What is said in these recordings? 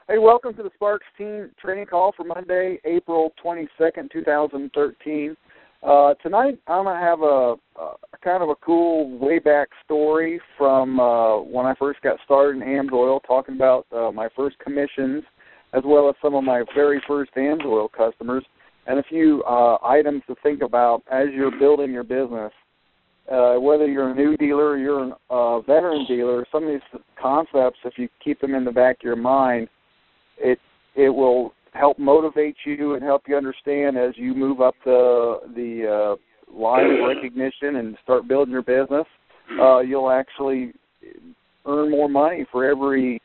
Hey, welcome to the Sparks Team Training Call for Monday, April 22nd, 2013. Tonight, I'm going to have a kind of a cool way-back story from when I first got started in AMSOIL, talking about my first commissions, as well as some of my very first AMSOIL customers, and a few items to think about as you're building your business. Whether you're a new dealer or you're a veteran dealer, some of these concepts, if you keep them in the back of your mind, it will help motivate you and help you understand as you move up the line of recognition and start building your business. You'll actually earn more money for every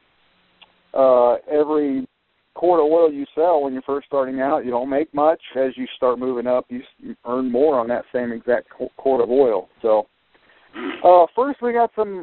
quart of oil you sell when you're first starting out. You don't make much. As you start moving up, you earn more on that same exact quart of oil. So first we got some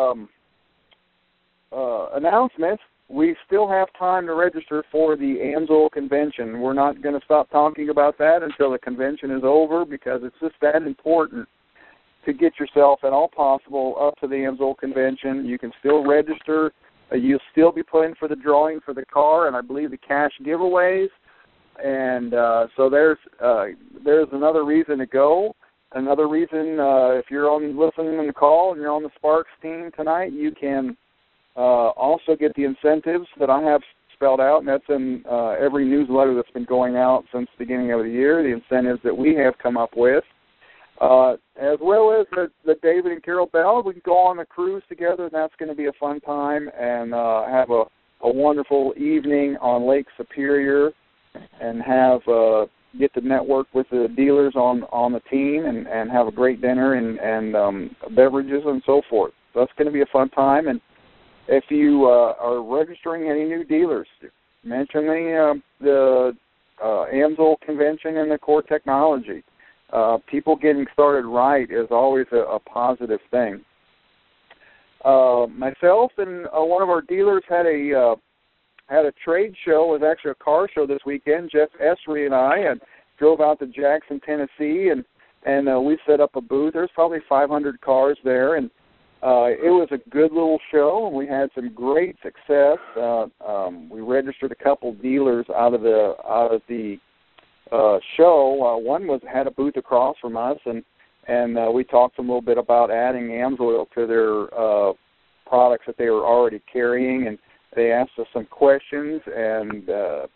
announcements. We still have time to register for the AMSOIL convention. We're not going to stop talking about that until the convention is over, because it's just that important to get yourself at all possible up to the AMSOIL convention. You can still register. You'll still be put in for the drawing for the car and I believe the cash giveaways. And so there's another reason to go. Another reason, if you're listening to the call and you're on the Sparks team tonight, you can also get the incentives that I have spelled out, and that's in every newsletter that's been going out since the beginning of the year, the incentives that we have come up with. As well as the David and Carol Bell. We can go on a cruise together, and that's going to be a fun time, and have a wonderful evening on Lake Superior, and have get to network with the dealers on the team, and have a great dinner and beverages and so forth. So that's going to be a fun time. And if you are registering any new dealers, mention the AMSOIL convention and the core technology. People getting started right is always a positive thing. Myself and one of our dealers had a trade show. It was actually a car show this weekend. Jeff Esri and I drove out to Jackson, Tennessee, and we set up a booth. There's probably 500 cars there, and it was a good little show, and we had some great success. We registered a couple dealers out of the show. One had a booth across from us, and we talked to them a little bit about adding AMSOIL to their products that they were already carrying, and they asked us some questions, and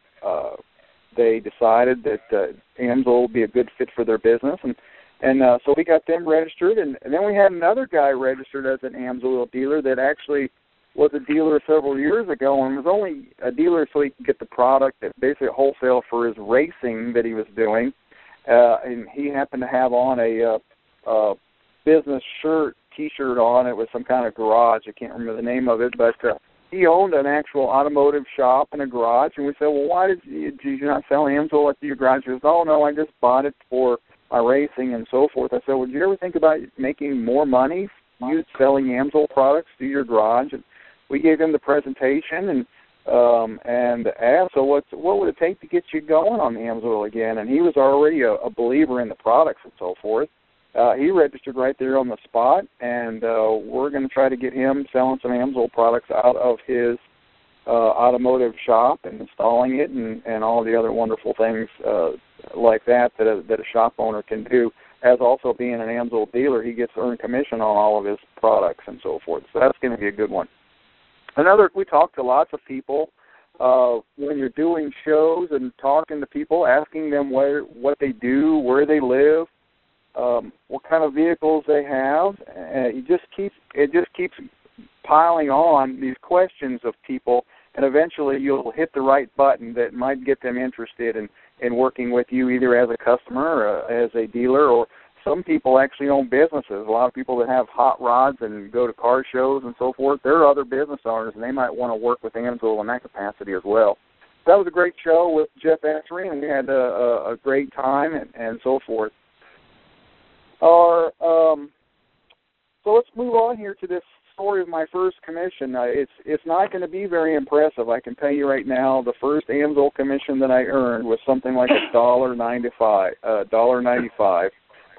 they decided that AMSOIL would be a good fit for their business, and so we got them registered, and then we had another guy registered as an AMSOIL dealer that actually was a dealer several years ago, and was only a dealer so he could get the product at basically wholesale for his racing that he was doing. And he happened to have on a business T-shirt on. It was some kind of garage. I can't remember the name of it, but he owned an actual automotive shop and a garage. And we said, well, why did you not sell AMSOIL at your garage? He goes, oh, no, I just bought it for my racing and so forth. I said, well, did you ever think about making more money selling AMSOIL products to your garage? And we gave him the presentation and asked, so what would it take to get you going on the AMSOIL again? And he was already a believer in the products and so forth. He registered right there on the spot, and we're going to try to get him selling some AMSOIL products out of his automotive shop and installing it and all the other wonderful things like that a shop owner can do. As also being an AMSOIL dealer, he gets earned commission on all of his products and so forth. So that's going to be a good one. We talk to lots of people when you're doing shows and talking to people, asking them what they do, where they live, what kind of vehicles they have. It just keeps piling on these questions of people, and eventually you'll hit the right button that might get them interested in working with you, either as a customer or as a dealer, or some people actually own businesses. A lot of people that have hot rods and go to car shows and so forth, they're other business owners, and they might want to work with AMSOIL in that capacity as well. That was a great show with Jeff Esri, and we had a great time and so forth. So let's move on here to this story of my first commission. It's not going to be very impressive. I can tell you right now, the first AMSOIL commission that I earned was something like $1.95.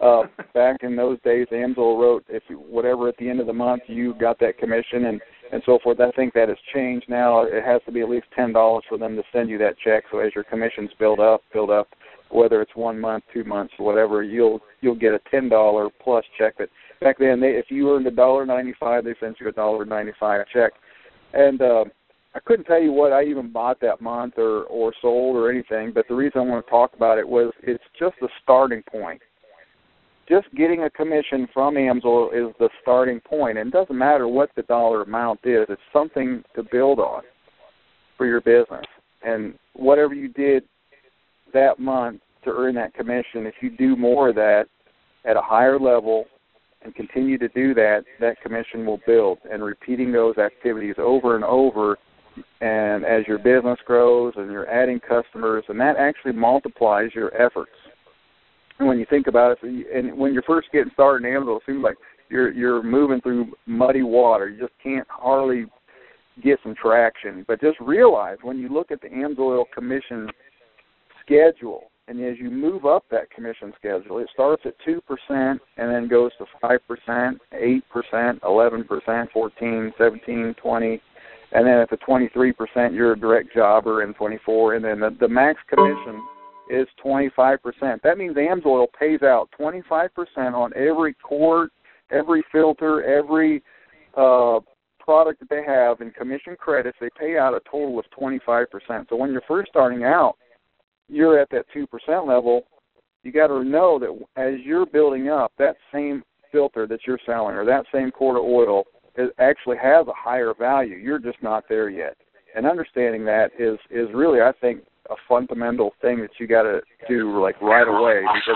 Back in those days, AMSOIL wrote whatever at the end of the month you got that commission and so forth. I think that has changed now. It has to be at least $10 for them to send you that check. So as your commissions build up, whether it's 1 month, 2 months, whatever, you'll get a $10 plus check. But back then, if you earned $1.95, they sent you a $1.95 check. And I couldn't tell you what I even bought that month or sold or anything, but the reason I want to talk about it was it's just the starting point. Just getting a commission from AMSOIL is the starting point. And it doesn't matter what the dollar amount is. It's something to build on for your business. And whatever you did that month to earn that commission, if you do more of that at a higher level and continue to do that, that commission will build. And repeating those activities over and over, and as your business grows and you're adding customers, and that actually multiplies your efforts. And when you think about it, and when you're first getting started in AMSOIL, it seems like you're moving through muddy water. You just can't hardly get some traction. But just realize when you look at the AMSOIL commission schedule, and as you move up that commission schedule, it starts at 2% and then goes to 5%, 8%, 11%, 14, 17, 20, and then at the 23%, you're a direct jobber, and 24, and then the max commission is 25%. That means AMSOIL pays out 25% on every quart, every filter, every product that they have in commission credits. They pay out a total of 25%. So when you're first starting out, you're at that 2% level. You got to know that as you're building up, that same filter that you're selling or that same quart of oil actually has a higher value. You're just not there yet. And understanding that is really, I think, a fundamental thing that you got to do like right away, because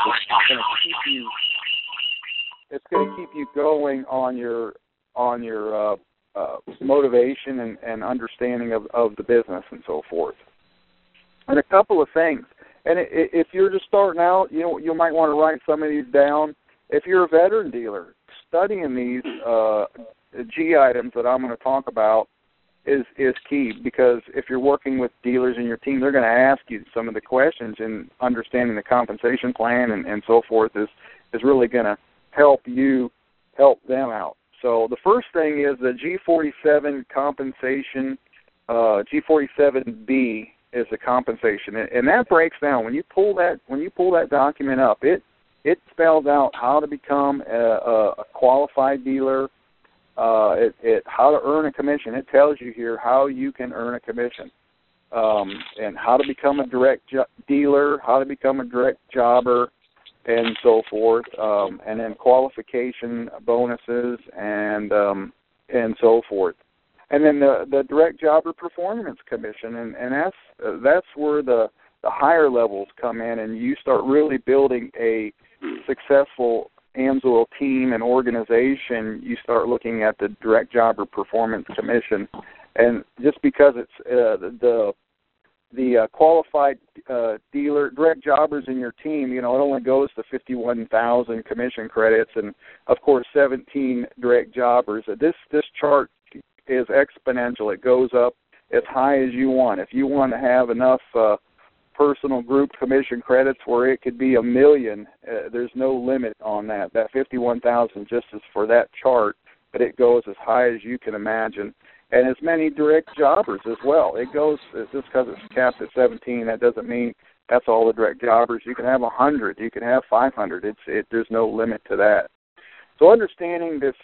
it's going to keep you going on your motivation and understanding of the business and so forth. And a couple of things. And if you're just starting out, you might want to write some of these down. If you're a veteran dealer, studying these G items that I'm going to talk about is key, because if you're working with dealers in your team, they're going to ask you some of the questions, and understanding the compensation plan and so forth is really going to help them out. So the first thing is the G47 compensation, G47B is the compensation, and that breaks down. When you pull that document up, it spells out how to become a qualified dealer, how to earn a commission. It tells you here how you can earn a commission, and how to become a direct dealer, how to become a direct jobber, and so forth, and then qualification bonuses and so forth. And then the direct jobber performance commission, and that's where the higher levels come in, and you start really building a successful AMSOIL team and organization. You start looking at the direct jobber performance commission, and just because it's the qualified dealer direct jobbers in your team, it only goes to 51,000 commission credits, and of course 17 direct jobbers. This chart is exponential. It goes up as high as you want. If you want to have enough personal group commission credits where it could be 1 million, there's no limit on that. That 51,000 just is for that chart, but it goes as high as you can imagine. And as many direct jobbers as well. It goes, just because it's capped at 17, that doesn't mean that's all the direct jobbers. You can have 100, you can have 500. There's no limit to that. So understanding this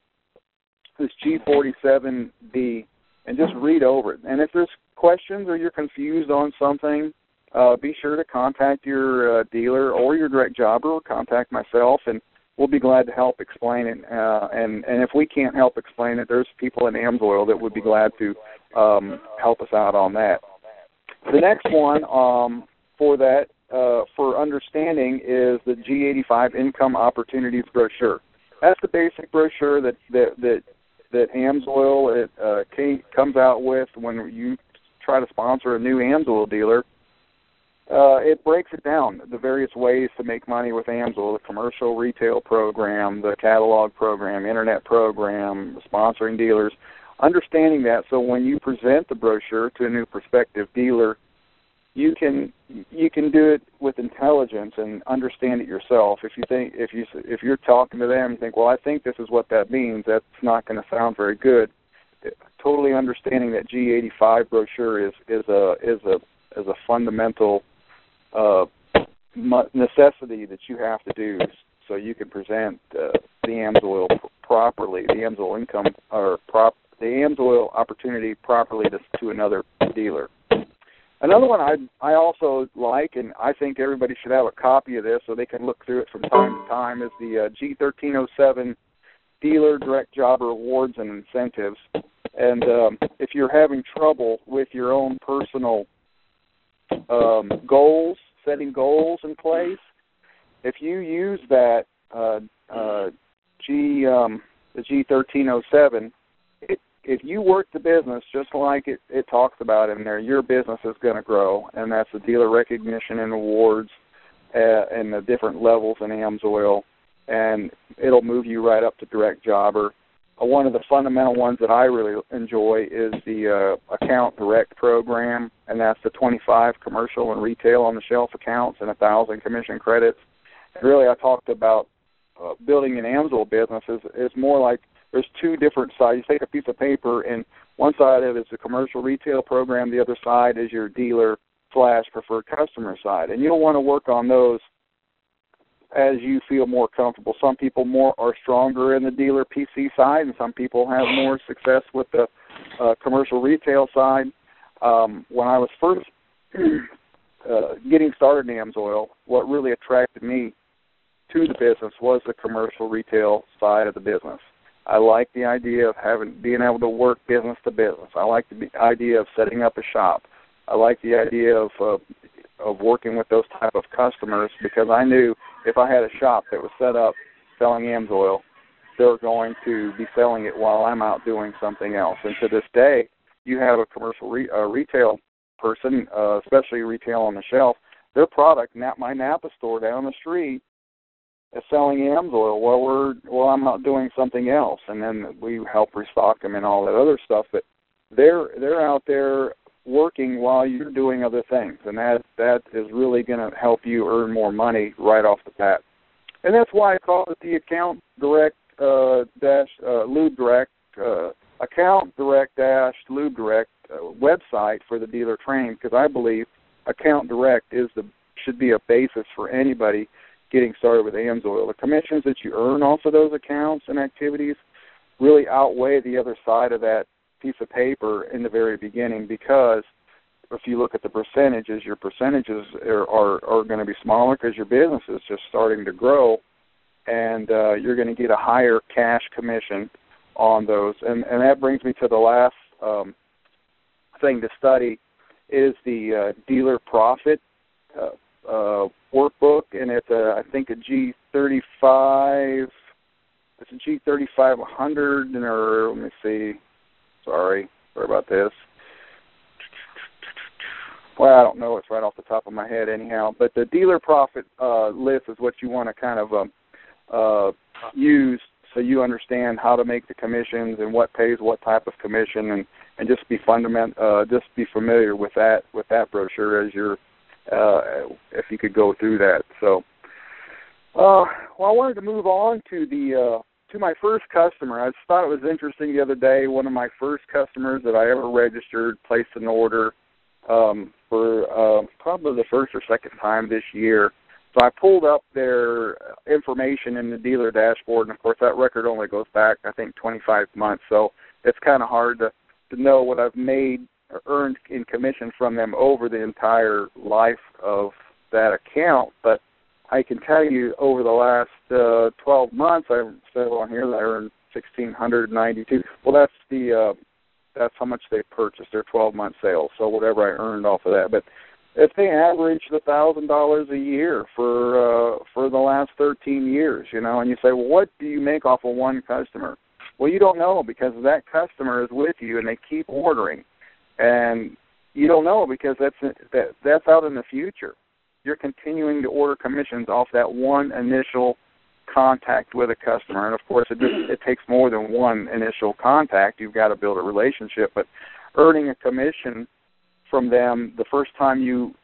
G47B, and just read over it. And if there's questions or you're confused on something, be sure to contact your dealer or your direct jobber, or contact myself, and we'll be glad to help explain it. And if we can't help explain it, there's people in AMSOIL that would be glad to help us out on that. The next one for that, for understanding, is the G85 Income Opportunities Brochure. That's the basic brochure that AMSOIL comes out with when you try to sponsor a new AMSOIL dealer. It breaks it down, the various ways to make money with AMSOIL: the commercial retail program, the catalog program, internet program, sponsoring dealers. Understanding that, so when you present the brochure to a new prospective dealer, you can do it with intelligence and understand it yourself. If you're talking to them, you think, well, I think this is what that means. That's not going to sound very good. Totally understanding that G85 brochure is a fundamental necessity that you have to do, so you can present the AMSOIL properly, the AMSOIL income or the AMSOIL opportunity properly to another dealer. Another one I also like, and I think everybody should have a copy of this so they can look through it from time to time, is the G1307 Dealer Direct Jobber Awards and Incentives. And if you're having trouble with your own personal goals, setting goals in place, if you use that the G1307, if you work the business just like it talks about in there, your business is going to grow, and that's the dealer recognition and awards and the different levels in AMSOIL, and it'll move you right up to direct jobber. One of the fundamental ones that I really enjoy is the Account Direct program, and that's the 25 commercial and retail on the shelf accounts and 1,000 commission credits. And really, I talked about building an AMSOIL business is more like there's two different sides. You take a piece of paper, and one side of it is the commercial retail program. The other side is your dealer/preferred customer side. And you'll want to work on those as you feel more comfortable. Some people are stronger in the dealer PC side, and some people have more success with the commercial retail side. When I was first getting started in AMSOIL, what really attracted me to the business was the commercial retail side of the business. I like the idea of being able to work business to business. I like the idea of setting up a shop. I like the idea of working with those type of customers, because I knew if I had a shop that was set up selling AMSOIL, they're going to be selling it while I'm out doing something else. And to this day, you have a commercial retail person, especially retail on the shelf, their product, my Napa store down the street, is selling AMSOIL while I'm out doing something else, and then we help restock them and all that other stuff. But they're out there working while you're doing other things, and that is really going to help you earn more money right off the bat. And that's why I call it the Account Direct Lube Direct Account Direct Lube Direct website for the dealer training, because I believe Account Direct should be a basis for anybody getting started with AMSOIL. The commissions that you earn off of those accounts and activities really outweigh the other side of that piece of paper in the very beginning, because if you look at the percentages, your percentages are going to be smaller because your business is just starting to grow, and you're going to get a higher cash commission on those. And that brings me to the last thing to study is the dealer profit workbook, and it's I think a G35. It's a G3500, or let me see. Sorry about this. Well, I don't know. It's right off the top of my head anyhow. But the dealer profit list is what you want to kind of use, so you understand how to make the commissions and what pays what type of commission, and just be familiar with that brochure as you're if you could go through that. So, I wanted to move on to my first customer. I just thought it was interesting the other day. One of my first customers that I ever registered placed an order for probably the first or second time this year. So I pulled up their information in the dealer dashboard, and of course that record only goes back, I think, 25 months. So it's kind of hard to know what I've made or earned in commission from them over the entire life of that account. But I can tell you over the last 12 months, I've said on here that I earned $1,692. Well, that's how much they purchased, their 12-month sales. So whatever I earned off of that. But if they averaged $1,000 a year for the last 13 years, and you say, well, what do you make off of one customer? Well, you don't know, because that customer is with you and they keep ordering, and you don't know because that's out in the future. You're continuing to order commissions off that one initial contact with a customer, and of course it takes more than one initial contact. You've got to build a relationship, but earning a commission from them the first time you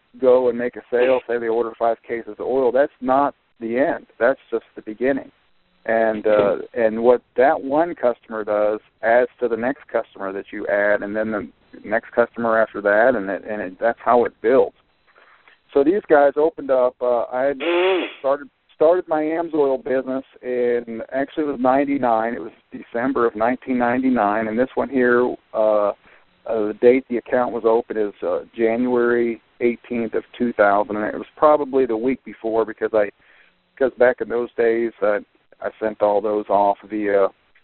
go and make a sale, say they order 5 cases of oil, that's not the end. That's just the beginning. And what that one customer does adds to the next customer that you add, and then the next customer after that, and that's how it builds. So these guys opened up. I had started my AMSOIL business in, actually it was 99. It was December of 1999, and this one here, the date the account was open is January 18th of 2000, and it was probably the week before because back in those days I sent all those off via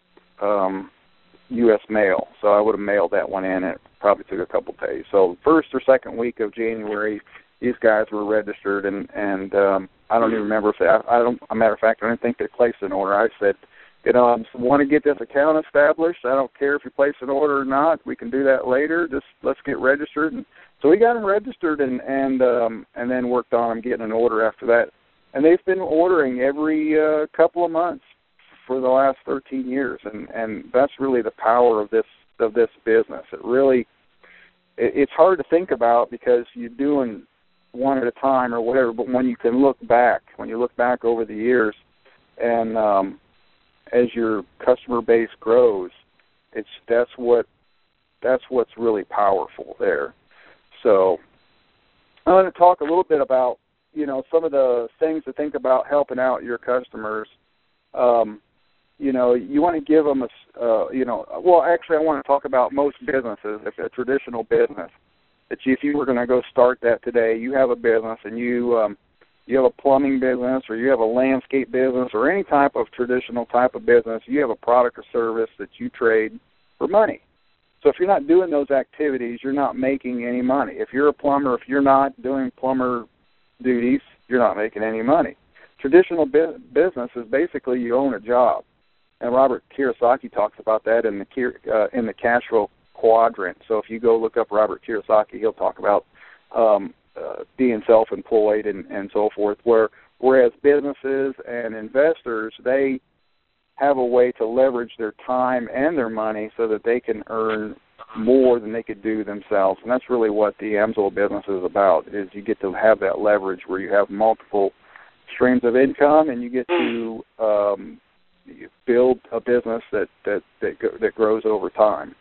U.S. mail, so I would have mailed that one in. It probably took a couple days. So first or second week of January, these guys were registered, and I don't even remember if as a matter of fact, I didn't think they placed an order. I said, I want to get this account established. I don't care if you place an order or not. We can do that later. Just let's get registered. And so we got them registered, and then worked on them getting an order after that. And they've been ordering every couple of months for the last 13 years, and that's really the power of this business. It's hard to think about because you're doing one at a time or whatever. But when you look back over the years, and as your customer base grows, that's what's really powerful there. So I'm going to talk a little bit about some of the things to think about helping out your customers. You want to give them actually I want to talk about most businesses. If a traditional business, if you were going to go start that today, you have a business and you have a plumbing business or you have a landscape business or any type of traditional type of business, you have a product or service that you trade for money. So if you're not doing those activities, you're not making any money. If you're a plumber, if you're not doing plumber duties, you're not making any money. Traditional business is basically you own a job, and Robert Kiyosaki talks about that in the cash flow quadrant. So if you go look up Robert Kiyosaki, he'll talk about being self-employed and so forth. Whereas businesses and investors, they have a way to leverage their time and their money so that they can earn more than they could do themselves. And that's really what the AMSOIL business is about, is you get to have that leverage where you have multiple streams of income and you get to build a business that grows over time.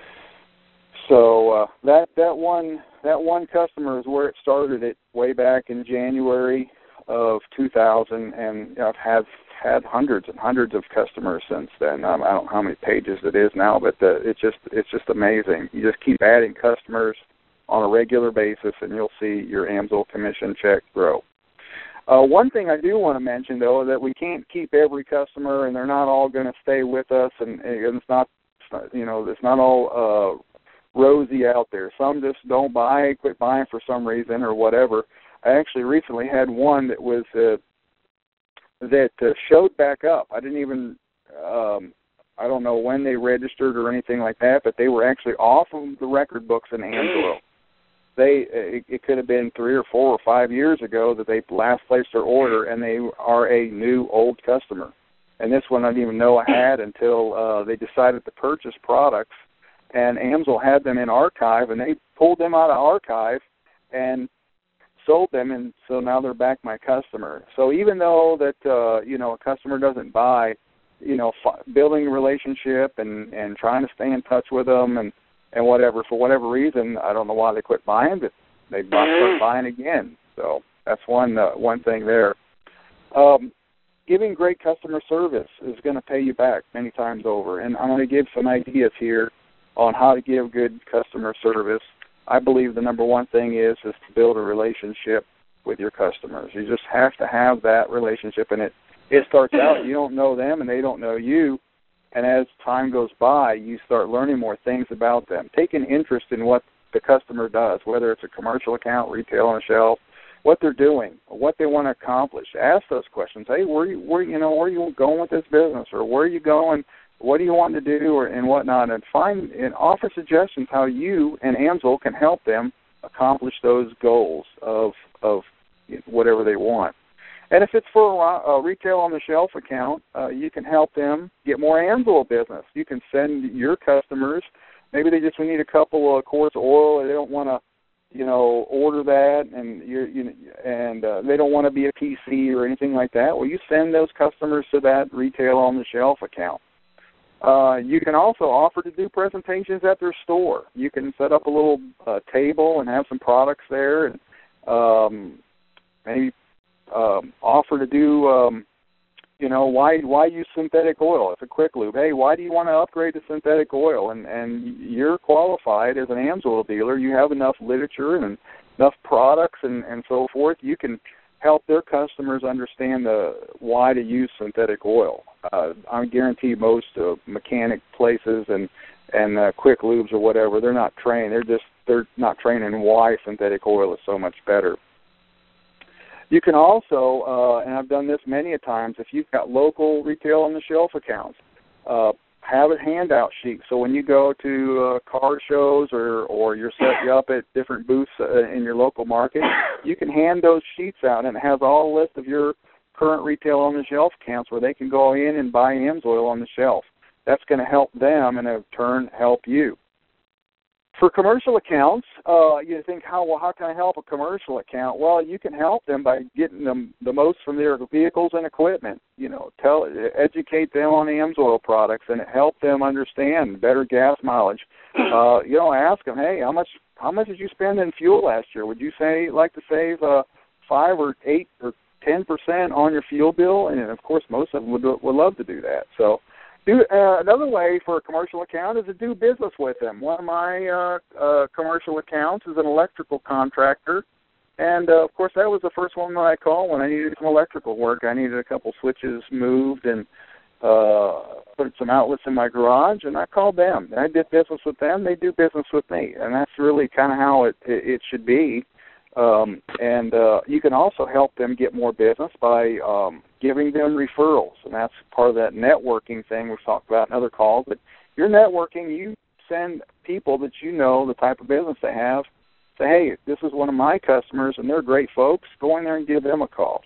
So that one customer is where it started. It way back in January of 2000, and I've had hundreds and hundreds of customers since then. I don't know how many pages it is now, but it's just amazing. You just keep adding customers on a regular basis, and you'll see your AMSOIL commission check grow. One thing I do want to mention, though, that we can't keep every customer, and they're not all going to stay with us, and it's not all rosy out there. Some just don't buy, quit buying for some reason or whatever. I actually recently had one that was that showed back up. I didn't even I don't know when they registered or anything like that, but they were actually off of the record books in AMSOIL. It could have been 3 or 4 or 5 years ago that they last placed their order, and they are a new old customer. And this one I didn't even know I had until they decided to purchase products, and AMSOIL had them in archive, and they pulled them out of archive and sold them, and so now they're back my customer. So even though that a customer doesn't buy, building a relationship and trying to stay in touch with them and whatever, for whatever reason, I don't know why they quit buying, but they start buying again. So that's one thing there. Giving great customer service is going to pay you back many times over, and I'm going to give some ideas here on how to give good customer service. I believe the number one thing is to build a relationship with your customers. You just have to have that relationship, and it starts out, you don't know them and they don't know you, and as time goes by, you start learning more things about them. Take an interest in what the customer does, whether it's a commercial account, retail on a shelf, what they're doing, what they want to accomplish. Ask those questions. Hey, where are you going with this business, or where are you going? What do you want to do, and whatnot, and find and offer suggestions how you and AMSOIL can help them accomplish those goals of whatever they want. And if it's for a retail on the shelf account, you can help them get more AMSOIL business. You can send your customers, maybe they just need a couple of quarts of oil, and they don't want to order that, and they don't want to be a PC or anything like that. Well, you send those customers to that retail on the shelf account. You can also offer to do presentations at their store. You can set up a little table and have some products there, and maybe offer to do, why use synthetic oil? It's a quick lube. Hey, why do you want to upgrade to synthetic oil? And you're qualified as an AMSOIL dealer. You have enough literature and enough products and so forth. You can help their customers understand why to use synthetic oil. I guarantee most mechanic places and quick lubes or whatever, they're not trained. They're not trained in why synthetic oil is so much better. You can also, and I've done this many a times, if you've got local retail on the shelf accounts, have a handout sheet. So when you go to car shows or you're setting up at different booths in your local market, you can hand those sheets out, and it has all a list of your current retail on the shelf accounts where they can go in and buy AMSOIL on the shelf. That's going to help them and in turn help you. For commercial accounts, you think, how can I help a commercial account? Well, you can help them by getting them the most from their vehicles and equipment. Educate them on AMSOIL products and help them understand better gas mileage. Ask them, hey, how much did you spend in fuel last year? Would you like to save 5 or 8 or 10% on your fuel bill? And of course, most of them would love to do that. So. Another way for a commercial account is to do business with them. One of my commercial accounts is an electrical contractor, and of course that was the first one that I called when I needed some electrical work. I needed a couple switches moved and put some outlets in my garage, and I called them. I did business with them. They do business with me, and that's really kind of how it should be. You can also help them get more business by giving them referrals, and that's part of that networking thing we've talked about in other calls. But you're networking, you send people that you know the type of business they have, say, hey, this is one of my customers, and they're great folks. Go in there and give them a call.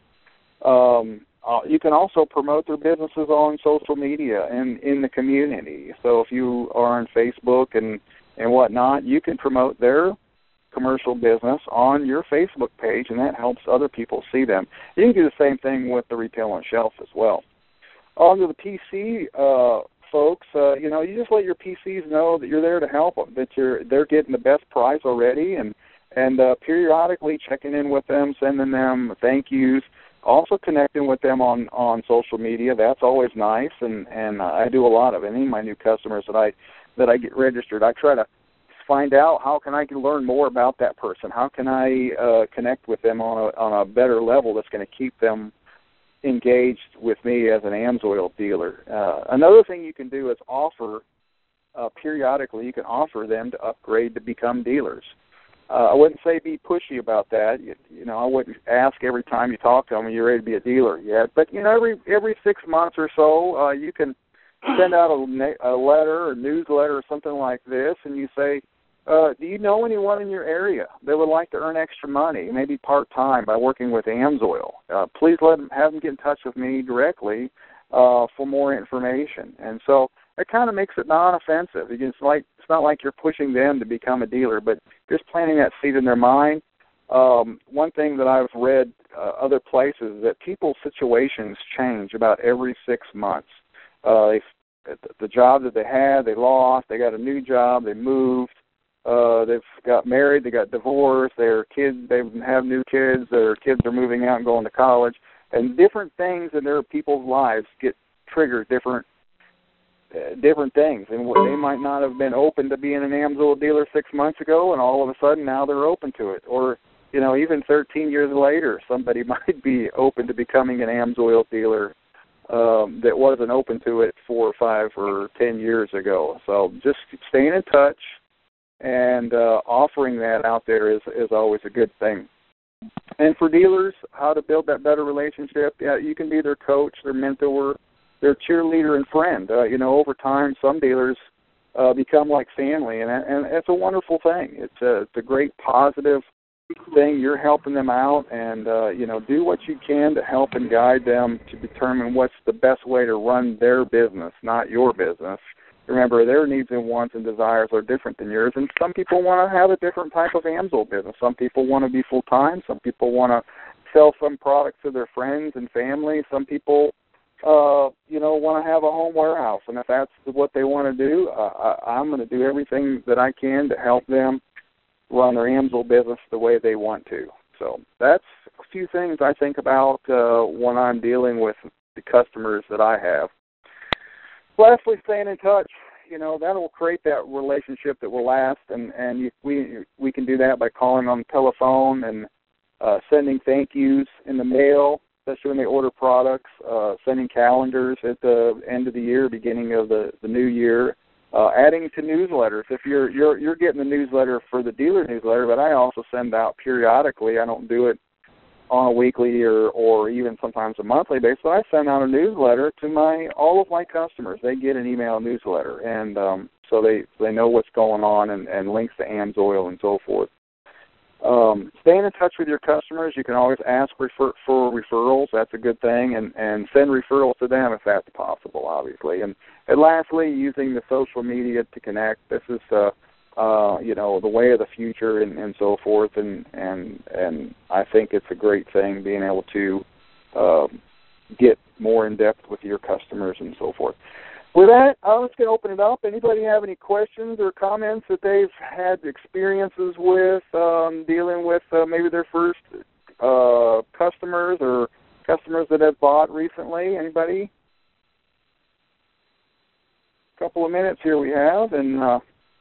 You can also promote their businesses on social media and in the community. So if you are on Facebook and whatnot, you can promote their commercial business on your Facebook page, and that helps other people see them. You can do the same thing with the retail on shelf as well. On to the PC folks, you just let your PCs know that you're there to help them, that they're getting the best price already, and periodically checking in with them, sending them thank yous, also connecting with them on social media. That's always nice, and I do a lot of it. Any of my new customers that I get registered, I try to find out how can I learn more about that person. How can I connect with them on a better level that's going to keep them engaged with me as an AMSOIL dealer. Another thing you can do is offer periodically. You can offer them to upgrade to become dealers. I wouldn't say be pushy about that. I wouldn't ask every time you talk to them, are you ready to be a dealer yet? But every 6 months or so, you can send out a letter or newsletter or something like this, and you say, do you know anyone in your area that would like to earn extra money, maybe part-time by working with AMSOIL? Please have them get in touch with me directly for more information. And so it kind of makes it non-offensive. It's not like you're pushing them to become a dealer, but just planting that seed in their mind. One thing that I've read other places is that people's situations change about every 6 months. The job that they had, they lost. They got a new job. They moved. They've got married. They got divorced. Their kids, they have new kids. Their kids are moving out and going to college. And different things in their people's lives get triggered different things. And they might not have been open to being an AMSOIL dealer 6 months ago, and all of a sudden now they're open to it. Or, even 13 years later, somebody might be open to becoming an AMSOIL dealer that wasn't open to it 4 or 5 or 10 years ago. So just staying in touch and offering that out there is always a good thing. And for dealers, how to build that better relationship, you can be their coach, their mentor, their cheerleader and friend. Over time, some dealers become like family, and it's a wonderful thing. It's a great positive thing. You're helping them out, and do what you can to help and guide them to determine what's the best way to run their business, not your business. remember, their needs and wants and desires are different than yours, and some people want to have a different type of AMSOIL business. Some people want to be full-time. Some people want to sell some products to their friends and family. Some people, want to have a home warehouse, and if that's what they want to do, I'm going to do everything that I can to help them run their AMSOIL business the way they want to. So that's a few things I think about when I'm dealing with the customers that I have. Lastly, staying in touch. That will create that relationship that will last, and we can do that by calling on the telephone and sending thank yous in the mail, especially when they order products, sending calendars at the end of the year, beginning of the new year, adding to newsletters. If you're getting the newsletter for the dealer newsletter, but I also send out periodically. I don't do it on a weekly or even sometimes a monthly basis. But I send out a newsletter to all of my customers. They get an email newsletter, and so they know what's going on and links to AMSOIL and so forth. Staying in touch with your customers. You can always ask for referrals. That's a good thing, and send referrals to them if that's possible, obviously. And lastly, using the social media to connect. This is the way of the future and so forth, and I think it's a great thing being able to get more in depth with your customers and so forth. With that, I'm just going to open it up. Anybody have any questions or comments that they've had experiences with dealing with maybe their first customers or customers that have bought recently? Anybody? A couple of minutes here we have, and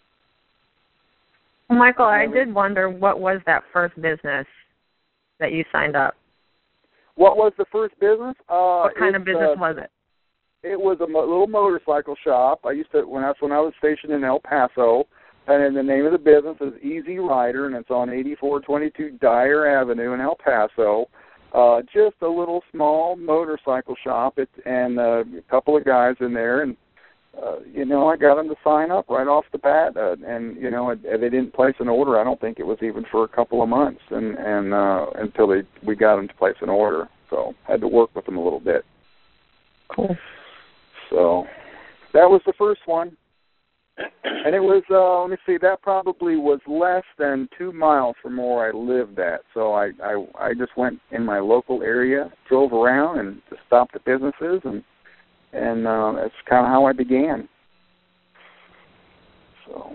Michael, I did wonder, what was that first business that you signed up? What was the first business? What kind of business was it? It was a little motorcycle shop. I used to when I was stationed in El Paso, and the name of the business is Easy Rider, and it's on 8422 Dyer Avenue in El Paso. Just a little small motorcycle shop, and a couple of guys in there, and I got them to sign up right off the bat, and they didn't place an order. I don't think it was even for a couple of months, and until we got them to place an order. So had to work with them a little bit. Cool. So that was the first one, and it was let me see, that probably was less than 2 miles from where I lived at. So I just went in my local area, drove around, and just stopped at businesses and that's kind of how I began. So,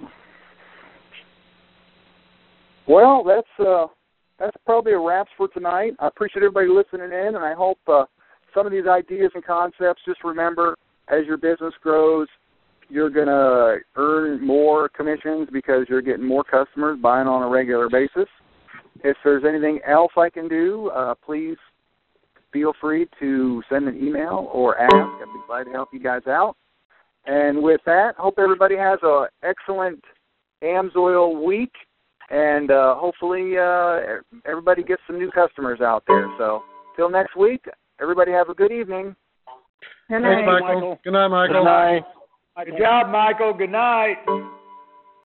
well, that's probably a wrap for tonight. I appreciate everybody listening in, and I hope some of these ideas and concepts, just remember, as your business grows, you're going to earn more commissions because you're getting more customers buying on a regular basis. If there's anything else I can do, please feel free to send an email or ask. I'd be glad to help you guys out. And with that, hope everybody has an excellent AMSOIL week, and hopefully everybody gets some new customers out there. So till next week, everybody have a good evening. Good night, Thanks, Michael. Good night, Michael. Good night. Good job, Michael. Good night.